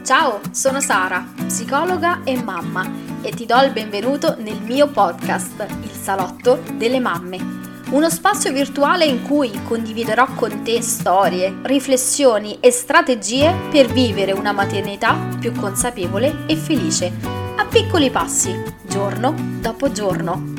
Ciao, sono Sara, psicologa e mamma e ti do il benvenuto nel mio podcast, Il Salotto delle Mamme. Uno spazio virtuale in cui condividerò con te storie, riflessioni e strategie per vivere una maternità più consapevole e felice, a piccoli passi, giorno dopo giorno.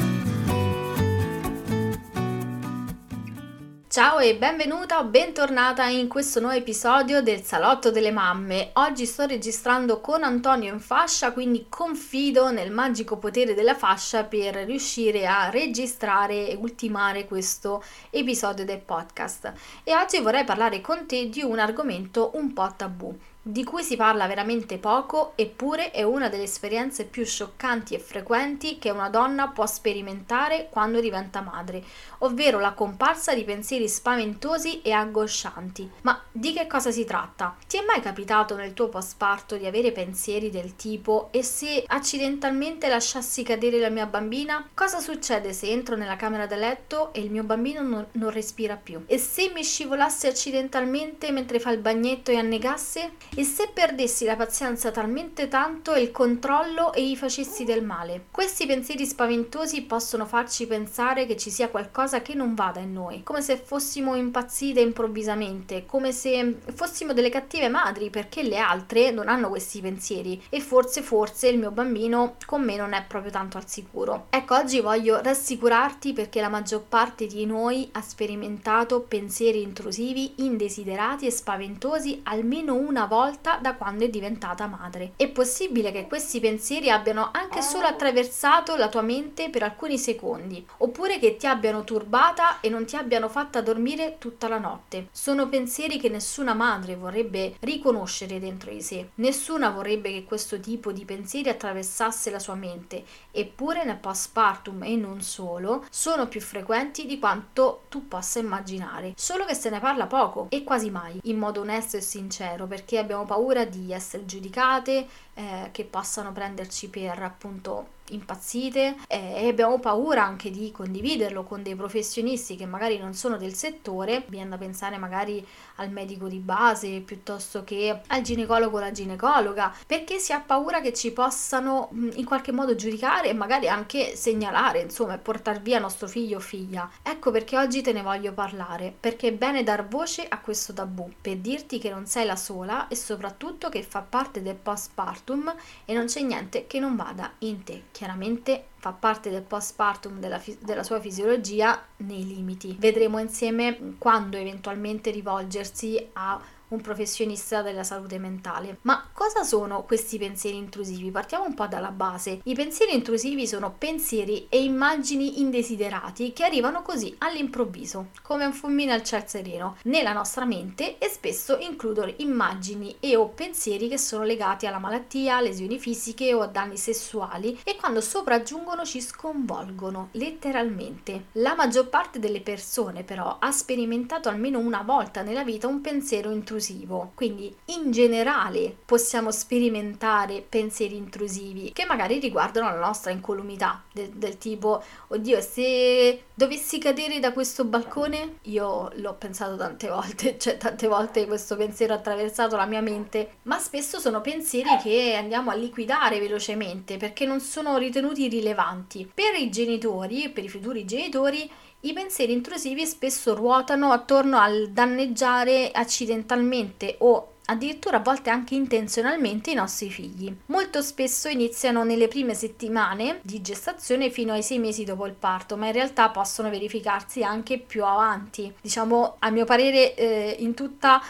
Ciao e benvenuta o bentornata in questo nuovo episodio del Salotto delle Mamme. Oggi sto registrando con Antonio in fascia, quindi confido nel magico potere della fascia per riuscire a registrare e ultimare questo episodio del podcast. E oggi vorrei parlare con te di un argomento un po' tabù, di cui si parla veramente poco, eppure è una delle esperienze più scioccanti e frequenti che una donna può sperimentare quando diventa madre, ovvero la comparsa di pensieri spaventosi e angoscianti. Ma di che cosa si tratta? Ti è mai capitato nel tuo postparto di avere pensieri del tipo: e se accidentalmente lasciassi cadere la mia bambina? Cosa succede se entro nella camera da letto e il mio bambino non respira più? E se mi scivolasse accidentalmente mentre fa il bagnetto e annegasse? E se perdessi la pazienza talmente tanto e il controllo e gli facessi del male? Questi pensieri spaventosi possono farci pensare che ci sia qualcosa che non vada in noi, come se fossimo impazzite improvvisamente, come se fossimo delle cattive madri perché le altre non hanno questi pensieri e forse il mio bambino con me non è proprio tanto al sicuro. Ecco, oggi voglio rassicurarti perché la maggior parte di noi ha sperimentato pensieri intrusivi, indesiderati e spaventosi almeno una volta da quando è diventata madre. È possibile che questi pensieri abbiano anche solo attraversato la tua mente per alcuni secondi, oppure che ti abbiano turbata e non ti abbiano fatta dormire tutta la notte. Sono pensieri che nessuna madre vorrebbe riconoscere dentro di sé. Nessuna vorrebbe che questo tipo di pensieri attraversasse la sua mente, eppure nel postpartum e non solo sono più frequenti di quanto tu possa immaginare, solo che se ne parla poco e quasi mai in modo onesto e sincero, perché abbiamo paura di essere giudicate, che possano prenderci per appunto impazzite, e abbiamo paura anche di condividerlo con dei professionisti che magari non sono del settore. Viene da pensare magari al medico di base piuttosto che al ginecologo o la ginecologa, perché si ha paura che ci possano in qualche modo giudicare e magari anche segnalare, insomma, e portare via nostro figlio o figlia. Ecco perché oggi te ne voglio parlare, perché è bene dar voce a questo tabù, per dirti che non sei la sola e soprattutto che fa parte del postpartum e non c'è niente che non vada in te. Chiaramente fa parte del postpartum della sua fisiologia nei limiti. Vedremo insieme quando eventualmente rivolgersi a un professionista della salute mentale. Ma cosa sono questi pensieri intrusivi? Partiamo un po' dalla base. I pensieri intrusivi sono pensieri e immagini indesiderati che arrivano così all'improvviso, come un fulmine al ciel sereno, nella nostra mente, e spesso includono immagini e o pensieri che sono legati alla malattia, lesioni fisiche o a danni sessuali, e quando sopraggiungono ci sconvolgono letteralmente. La maggior parte delle persone però ha sperimentato almeno una volta nella vita un pensiero intrusivo. Quindi in generale possiamo sperimentare pensieri intrusivi che magari riguardano la nostra incolumità, del tipo: oddio, se dovessi cadere da questo balcone? Io l'ho pensato tante volte, cioè tante volte questo pensiero ha attraversato la mia mente, ma spesso sono pensieri che andiamo a liquidare velocemente perché non sono ritenuti rilevanti. Per i genitori, per i futuri genitori, i pensieri intrusivi spesso ruotano attorno al danneggiare accidentalmente o addirittura a volte anche intenzionalmente i nostri figli. Molto spesso iniziano nelle prime settimane di gestazione fino ai 6 mesi dopo il parto, ma in realtà possono verificarsi anche più avanti, diciamo a mio parere in tutte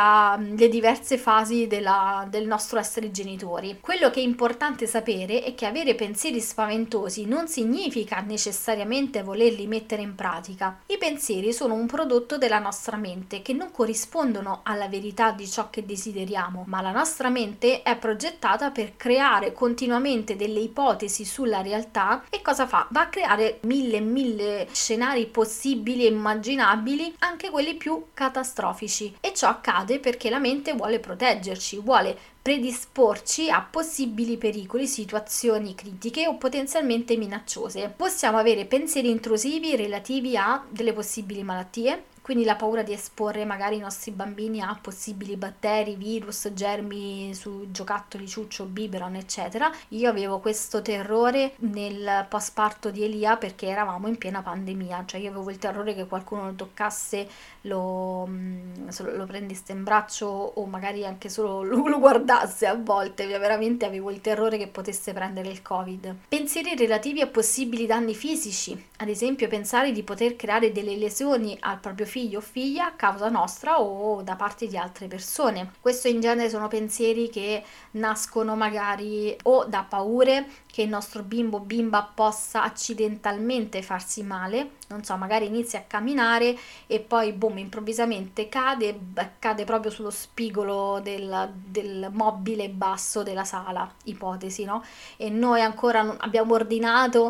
le diverse fasi del nostro essere genitori. Quello che è importante sapere è che avere pensieri spaventosi non significa necessariamente volerli mettere in pratica. I pensieri sono un prodotto della nostra mente che non corrispondono alla verità di ciò che desideriamo, ma la nostra mente è progettata per creare continuamente delle ipotesi sulla realtà. E cosa fa? Va a creare mille scenari possibili e immaginabili, anche quelli più catastrofici, e ciò accade perché la mente vuole proteggerci, vuole predisporci a possibili pericoli, situazioni critiche o potenzialmente minacciose. Possiamo avere pensieri intrusivi relativi a delle possibili malattie, quindi la paura di esporre magari i nostri bambini a possibili batteri, virus, germi su giocattoli, ciuccio, biberon, eccetera. Io avevo questo terrore nel postparto di Elia perché eravamo in piena pandemia, cioè io avevo il terrore che qualcuno lo toccasse, lo prendesse in braccio o magari anche solo lo guardasse a volte, veramente avevo il terrore che potesse prendere il Covid. Pensieri relativi a possibili danni fisici, ad esempio pensare di poter creare delle lesioni al proprio figlio o figlia a causa nostra o da parte di altre persone. Questo in genere sono pensieri che nascono magari o da paure che il nostro bimbo o bimba possa accidentalmente farsi male, non so, magari inizia a camminare e poi boom, improvvisamente cade proprio sullo spigolo del mobile basso della sala, ipotesi, no? E noi ancora non abbiamo ordinato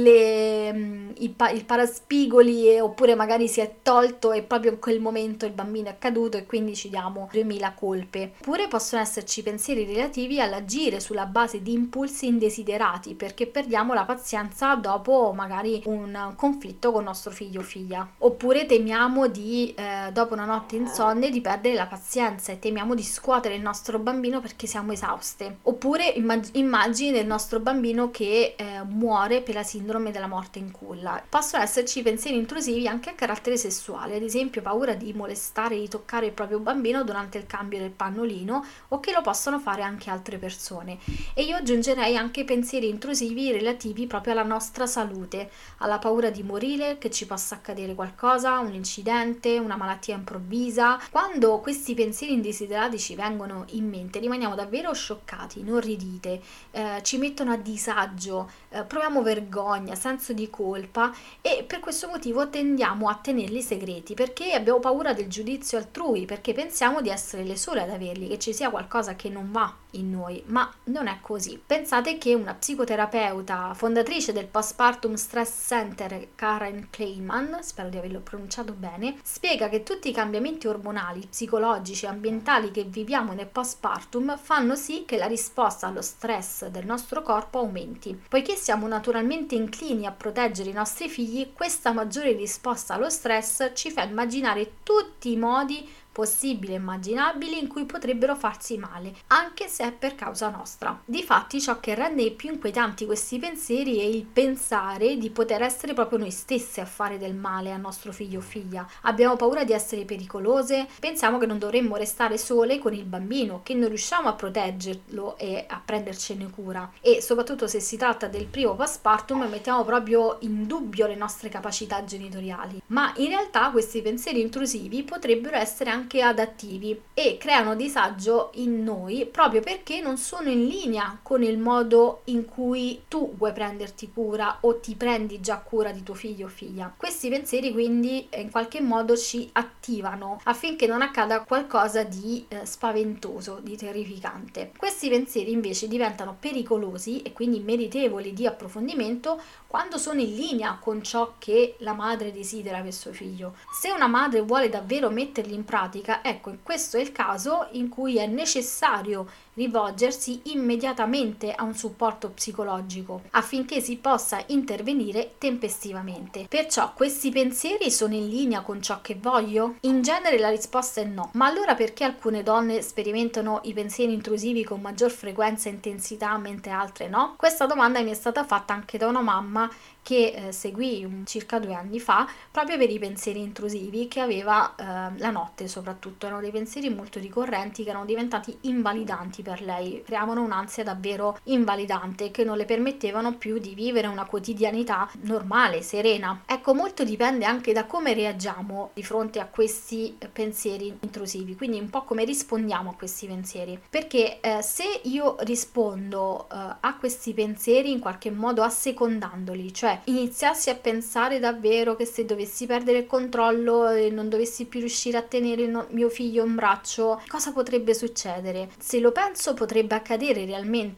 il paraspigoli oppure magari si è tolto e proprio in quel momento il bambino è caduto e quindi ci diamo 2000 colpe. Oppure possono esserci pensieri relativi all'agire sulla base di impulsi indesiderati perché perdiamo la pazienza dopo magari un conflitto con nostro figlio o figlia. Oppure temiamo dopo una notte insonne di perdere la pazienza e temiamo di scuotere il nostro bambino perché siamo esauste. Oppure immagini del nostro bambino che muore per la sindrome della morte in culla. Possono esserci pensieri intrusivi anche a carattere sessuale, ad esempio paura di molestare, di toccare il proprio bambino durante il cambio del pannolino o che lo possono fare anche altre persone. E io aggiungerei anche pensieri intrusivi relativi proprio alla nostra salute, alla paura di morire, che ci possa accadere qualcosa, un incidente, una malattia improvvisa. Quando questi pensieri indesiderati ci vengono in mente rimaniamo davvero scioccati, inorridite, ci mettono a disagio, proviamo vergogna, senso di colpa e per questo motivo tendiamo a tenerli segreti perché abbiamo paura del giudizio altrui, perché pensiamo di essere le sole ad averli, che ci sia qualcosa che non va in noi, ma non è così. Pensate che una psicoterapeuta, fondatrice del Postpartum Stress Center, Karen Kleiman, spero di averlo pronunciato bene, spiega che tutti i cambiamenti ormonali, psicologici e ambientali che viviamo nel postpartum fanno sì che la risposta allo stress del nostro corpo aumenti. Poiché siamo naturalmente inclini a proteggere i nostri figli, questa maggiore risposta allo stress ci fa immaginare tutti i modi possibili e immaginabili in cui potrebbero farsi male, anche se è per causa nostra. Difatti, ciò che rende più inquietanti questi pensieri è il pensare di poter essere proprio noi stessi a fare del male al nostro figlio o figlia. Abbiamo paura di essere pericolose, pensiamo che non dovremmo restare sole con il bambino, che non riusciamo a proteggerlo e a prendercene cura. E soprattutto se si tratta del primo postpartum, mettiamo proprio in dubbio le nostre capacità genitoriali. Ma in realtà questi pensieri intrusivi potrebbero essere anche adattivi e creano disagio in noi proprio perché non sono in linea con il modo in cui tu vuoi prenderti cura o ti prendi già cura di tuo figlio o figlia. Questi pensieri quindi in qualche modo ci attivano affinché non accada qualcosa di spaventoso, di terrificante. Questi pensieri invece diventano pericolosi e quindi meritevoli di approfondimento quando sono in linea con ciò che la madre desidera per suo figlio. Se una madre vuole davvero metterli in pratica, ecco, questo è il caso in cui è necessario rivolgersi immediatamente a un supporto psicologico affinché si possa intervenire tempestivamente. Perciò questi pensieri sono in linea con ciò che voglio? In genere la risposta è no. Ma allora perché alcune donne sperimentano i pensieri intrusivi con maggior frequenza e intensità mentre altre no? Questa domanda mi è stata fatta anche da una mamma che seguì circa 2 anni fa proprio per i pensieri intrusivi che aveva la notte soprattutto. Erano dei pensieri molto ricorrenti che erano diventati invalidanti per lei, creavano un'ansia davvero invalidante che non le permettevano più di vivere una quotidianità normale, serena. Ecco, molto dipende anche da come reagiamo di fronte a questi pensieri intrusivi, quindi un po' come rispondiamo a questi pensieri, perché se io rispondo a questi pensieri in qualche modo assecondandoli, cioè iniziassi a pensare davvero che se dovessi perdere il controllo e non dovessi più riuscire a tenere mio figlio in braccio, cosa potrebbe succedere? Se lo penso potrebbe accadere realmente?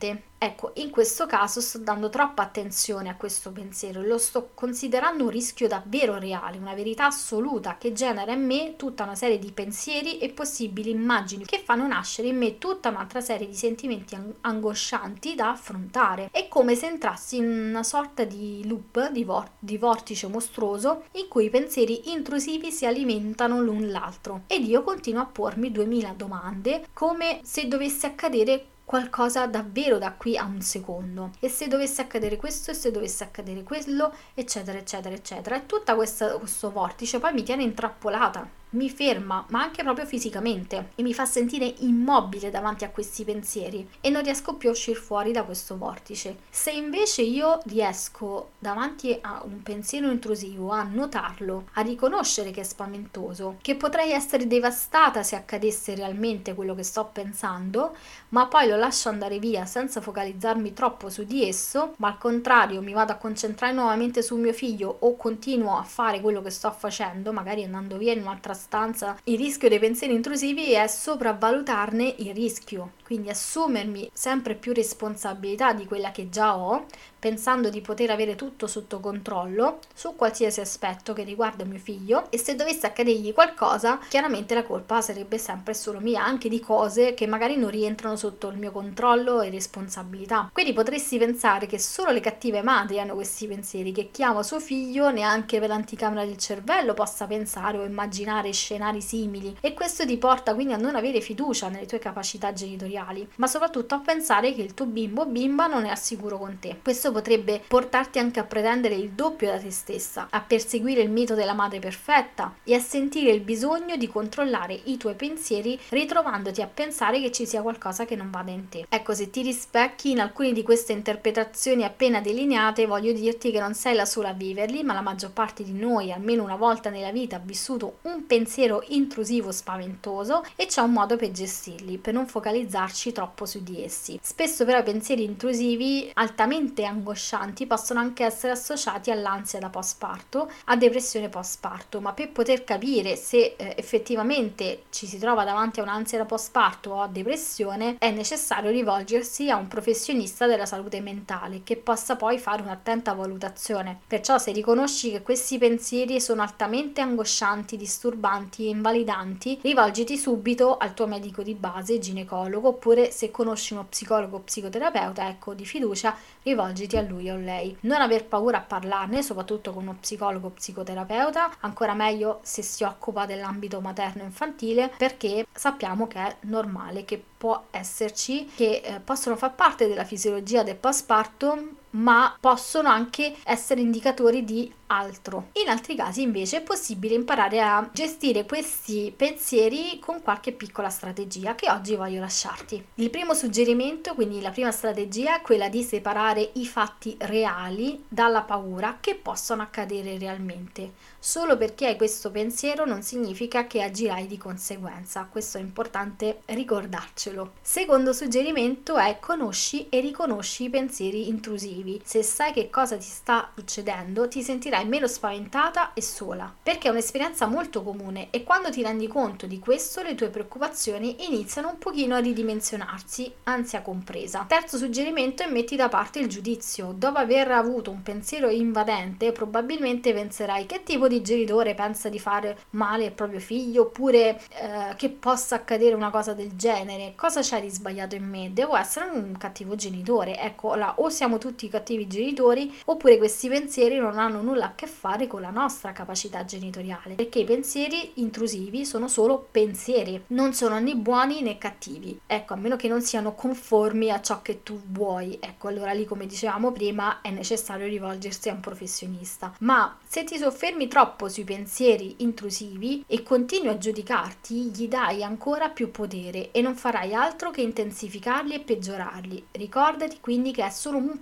Ecco, in questo caso sto dando troppa attenzione a questo pensiero, lo sto considerando un rischio davvero reale, una verità assoluta che genera in me tutta una serie di pensieri e possibili immagini che fanno nascere in me tutta un'altra serie di sentimenti angoscianti da affrontare. È come se entrassi in una sorta di loop, di vortice mostruoso in cui i pensieri intrusivi si alimentano l'un l'altro ed io continuo a pormi 2000 domande come se dovesse accadere qualcosa davvero da qui a un secondo, e se dovesse accadere questo e se dovesse accadere quello, eccetera eccetera eccetera, e tutto questo vortice poi mi tiene intrappolata, mi ferma, ma anche proprio fisicamente, e mi fa sentire immobile davanti a questi pensieri e non riesco più a uscire fuori da questo vortice. Se invece io riesco davanti a un pensiero intrusivo a notarlo, a riconoscere che è spaventoso, che potrei essere devastata se accadesse realmente quello che sto pensando, ma poi lo lascio andare via senza focalizzarmi troppo su di esso, ma al contrario mi vado a concentrare nuovamente su mio figlio o continuo a fare quello che sto facendo, magari andando via in un'altra stanza, il rischio dei pensieri intrusivi è sopravvalutarne il rischio, quindi assumermi sempre più responsabilità di quella che già ho, pensando di poter avere tutto sotto controllo su qualsiasi aspetto che riguarda mio figlio, e se dovesse accadergli qualcosa chiaramente la colpa sarebbe sempre solo mia, anche di cose che magari non rientrano sotto il mio controllo e responsabilità. Quindi potresti pensare che solo le cattive madri hanno questi pensieri, che chi ama suo figlio neanche per l'anticamera del cervello possa pensare o immaginare scenari simili, e questo ti porta quindi a non avere fiducia nelle tue capacità genitoriali, ma soprattutto a pensare che il tuo bimbo o bimba non è al sicuro con te. Questo potrebbe portarti anche a pretendere il doppio da te stessa, a perseguire il mito della madre perfetta e a sentire il bisogno di controllare i tuoi pensieri, ritrovandoti a pensare che ci sia qualcosa che non vada in te. Ecco, se ti rispecchi in alcune di queste interpretazioni appena delineate, voglio dirti che non sei la sola a viverli, ma la maggior parte di noi almeno una volta nella vita ha vissuto un pensiero intrusivo spaventoso e c'è un modo per gestirli, per non focalizzarci troppo su di essi. Spesso però i pensieri intrusivi altamente angoscianti possono anche essere associati all'ansia da postparto, a depressione postparto, ma per poter capire se effettivamente ci si trova davanti a un'ansia da postparto o a depressione è necessario rivolgersi a un professionista della salute mentale che possa poi fare un'attenta valutazione. Perciò se riconosci che questi pensieri sono altamente angoscianti, disturbanti e invalidanti, rivolgiti subito al tuo medico di base, ginecologo, oppure se conosci uno psicologo o psicoterapeuta, ecco, di fiducia, rivolgiti a lui o lei. Non aver paura a parlarne, soprattutto con uno psicologo o psicoterapeuta, ancora meglio se si occupa dell'ambito materno-infantile, perché sappiamo che è normale, che può esserci, che possono far parte della fisiologia del postpartum, ma possono anche essere indicatori di altro. In altri casi invece è possibile imparare a gestire questi pensieri con qualche piccola strategia che oggi voglio lasciarti. Il primo suggerimento, quindi la prima strategia, è quella di separare i fatti reali dalla paura che possono accadere realmente. Solo perché hai questo pensiero non significa che agirai di conseguenza, questo è importante ricordarcelo. Secondo suggerimento è: conosci e riconosci i pensieri intrusivi. Se sai che cosa ti sta succedendo, ti sentirai meno spaventata e sola, perché è un'esperienza molto comune, e quando ti rendi conto di questo le tue preoccupazioni iniziano un pochino a ridimensionarsi, ansia compresa. Terzo suggerimento è: metti da parte il giudizio. Dopo aver avuto un pensiero invadente probabilmente penserai: che tipo di genitore pensa di fare male al proprio figlio, oppure che possa accadere una cosa del genere, cosa c'è di sbagliato in me, devo essere un cattivo genitore. Ecco là, o siamo tutti cattivi genitori, oppure questi pensieri non hanno nulla a che fare con la nostra capacità genitoriale, perché i pensieri intrusivi sono solo pensieri, non sono né buoni né cattivi, ecco, a meno che non siano conformi a ciò che tu vuoi. Ecco, allora lì, come dicevamo prima, è necessario rivolgersi a un professionista. Ma se ti soffermi troppo sui pensieri intrusivi e continui a giudicarti, gli dai ancora più potere e non farai altro che intensificarli e peggiorarli. Ricordati quindi che è solo un pensiero,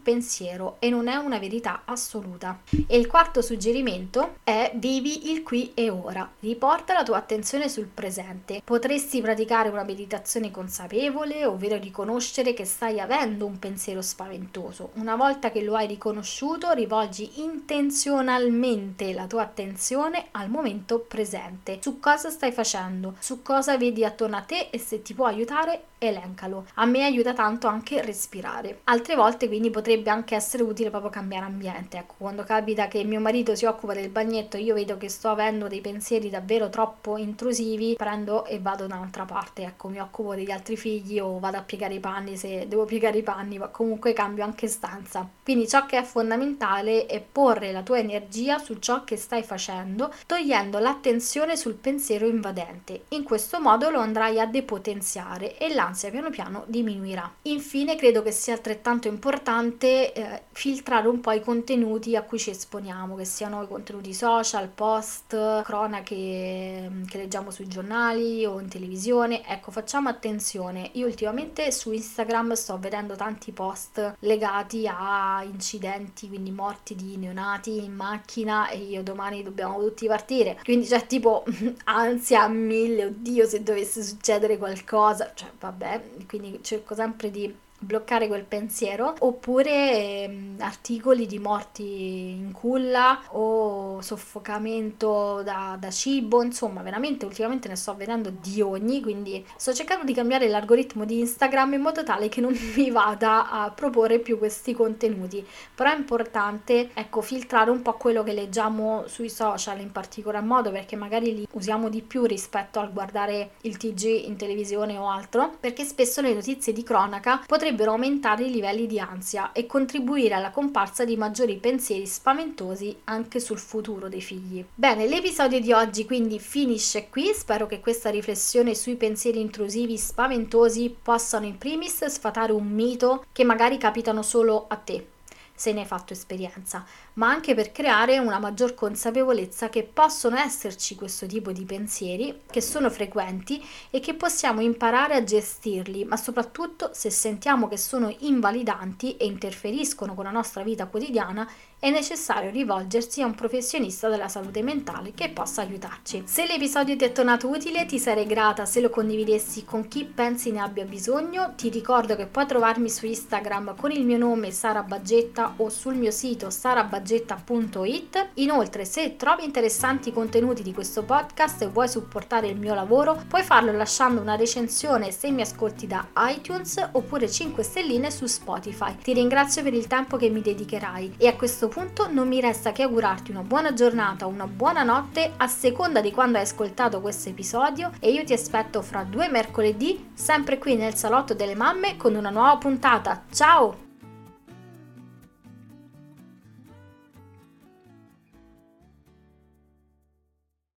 pensiero e non è una verità assoluta. E il quarto suggerimento è: vivi il qui e ora. Riporta la tua attenzione sul presente. Potresti praticare una meditazione consapevole, ovvero riconoscere che stai avendo un pensiero spaventoso. Una volta che lo hai riconosciuto, rivolgi intenzionalmente la tua attenzione al momento presente, su cosa stai facendo, su cosa vedi attorno a te, e se ti può aiutare elencalo. A me aiuta tanto anche respirare. Altre volte quindi potrebbe anche essere utile proprio cambiare ambiente. Ecco, quando capita che mio marito si occupa del bagnetto, io vedo che sto avendo dei pensieri davvero troppo intrusivi, prendo e vado da un'altra parte. Ecco, mi occupo degli altri figli o vado a piegare i panni se devo piegare i panni, ma comunque cambio anche stanza. Quindi ciò che è fondamentale è porre la tua energia su ciò che stai facendo, togliendo l'attenzione sul pensiero invadente. In questo modo lo andrai a depotenziare e l'ansia piano piano diminuirà. Infine credo che sia altrettanto importante filtrare un po' i contenuti a cui ci esponiamo, che siano i contenuti social, post, cronache che leggiamo sui giornali o in televisione. Ecco, facciamo attenzione. Io ultimamente su Instagram sto vedendo tanti post legati a incidenti, quindi morti di neonati in macchina, e io domani dobbiamo tutti partire, quindi c'è tipo ansia a 1000, oddio se dovesse succedere qualcosa, cioè vabbè, quindi cerco sempre di bloccare quel pensiero. Oppure articoli di morti in culla o soffocamento da cibo, insomma veramente ultimamente ne sto vedendo di ogni, quindi sto cercando di cambiare l'algoritmo di Instagram in modo tale che non mi vada a proporre più questi contenuti. Però è importante, ecco, filtrare un po' quello che leggiamo sui social in particolar modo, perché magari li usiamo di più rispetto al guardare il TG in televisione o altro, perché spesso le notizie di cronaca potrebbero aumentare i livelli di ansia e contribuire alla comparsa di maggiori pensieri spaventosi anche sul futuro dei figli. Bene, l'episodio di oggi quindi finisce qui. Spero che questa riflessione sui pensieri intrusivi spaventosi possano in primis sfatare un mito che magari capitano solo a te, se ne hai fatto esperienza, ma anche per creare una maggior consapevolezza che possono esserci questo tipo di pensieri, che sono frequenti e che possiamo imparare a gestirli, ma soprattutto se sentiamo che sono invalidanti e interferiscono con la nostra vita quotidiana, è necessario rivolgersi a un professionista della salute mentale che possa aiutarci. Se l'episodio ti è tornato utile, ti sarei grata se lo condividessi con chi pensi ne abbia bisogno. Ti ricordo che puoi trovarmi su Instagram con il mio nome Sara Baggetta o sul mio sito sarabaggetta.it. Inoltre, se trovi interessanti i contenuti di questo podcast e vuoi supportare il mio lavoro, puoi farlo lasciando una recensione se mi ascolti da iTunes, oppure 5 stelline su Spotify. Ti ringrazio per il tempo che mi dedicherai e a questo punto non mi resta che augurarti una buona giornata o una buona notte a seconda di quando hai ascoltato questo episodio, e io ti aspetto fra 2 mercoledì sempre qui nel Salotto delle Mamme con una nuova puntata. Ciao!